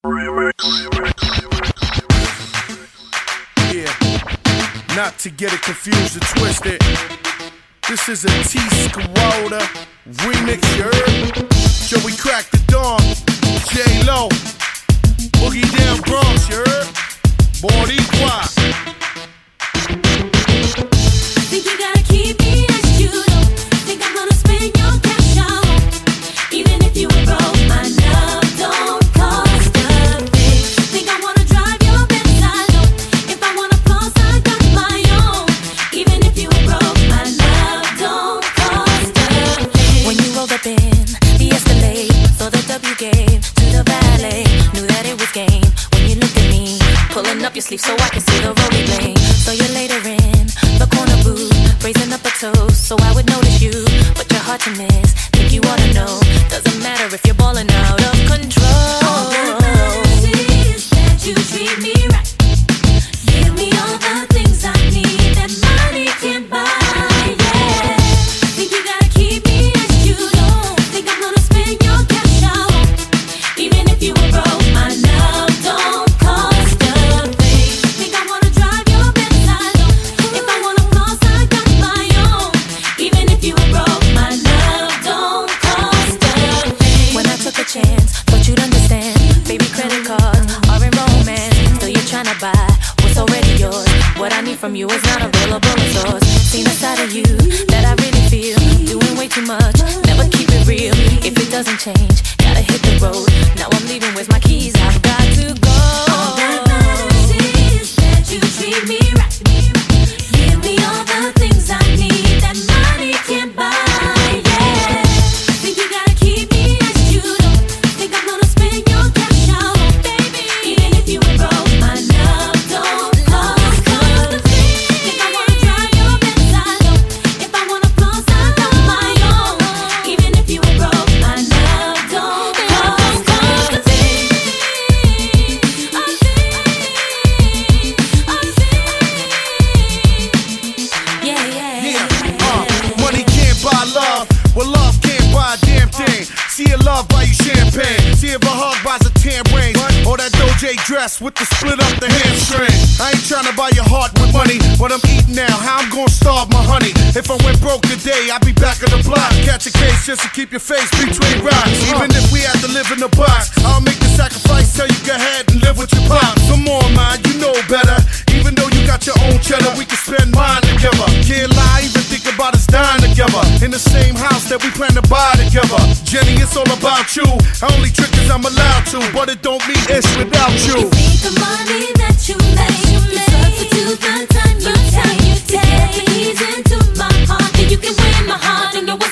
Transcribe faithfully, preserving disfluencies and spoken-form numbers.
Yeah, not to get it confused or twisted. This is a T Skywalder remix, you heard? Joey Crack the Dawn, J-Lo, Boogie Down Bronx, you heard? Boricua. Think you gotta keep me as you know. Think I'm gonna spend your cash out. Even if you were broke, my love don't cost a thing. Think I wanna drive your Benz, I know. If I wanna floss, I got my own. Even if you were broke, my love don't cost a thing. When you rolled up in the Escalade, saw the W game to the valet, knew that it was game. When you looked at me, pulling up your sleeve so I can see the rolling blame. So you later in the corner booth, raising up a toast so I would notice you, but you're hard to miss. Think you ought to know, doesn't matter if you're balling out of control. All that matters is that you treat me right. Give me all the things I need that money can't buy. Yeah, think you gotta keep me as you know. Think I'm gonna spend your cash out. Even if you were broke, my love don't cost a thing. Think I wanna drive your Benz, I know. If I wanna floss, I got my own. Even if you were broke, my love don't cost a thing. When I took a chance, thought you'd understand. Baby, credit cards are in romance. Still you're trying to buy what's already yours. What I need from you is not available in stores. Seen a side of you that I really feel. Doing way too much, never keep it real. If it doesn't change, gotta hit the road. Now I'm leaving, where's my keys? I've got to go. All that matters is that you treat me right. Give me all the things I need that money can't buy. Yeah, think you gotta keep me as you know. Think I'm gonna spend your cash out, baby. Even if you were broke, my love don't cost a thing. Think I wanna drive your Benz, I know. If I wanna floss, I got my own. Even if you were broke, my love don't cost a thing. A thing, a thing. Yeah, yeah, Yeah, uh, money can't buy love. Well, love can't buy a damn thing. See a love buy you champagne. See if a hug buys a tan range. Or that Doja dress with the split up the hamstring. I ain't tryna buy your heart with money. What I'm eating now, how I'm gonna starve my honey. If I went broke today, I'd be back on the block. Catch a case just to keep your face between rocks. Even if we had to live in a box, I'll make the sacrifice. Tell you go ahead and live with your pop. Come on, man, you know better. Even though you got your own cheddar, we can spend mine together. Can't lie, even think about us dying together. In the same house that we plan to buy together. Jenny, it's all about you. I only trick cause I'm allowed to, but it don't mean it's without you. You think the money that you make can substitute the time you take to get the keys into my heart, and you can win my heart and know what's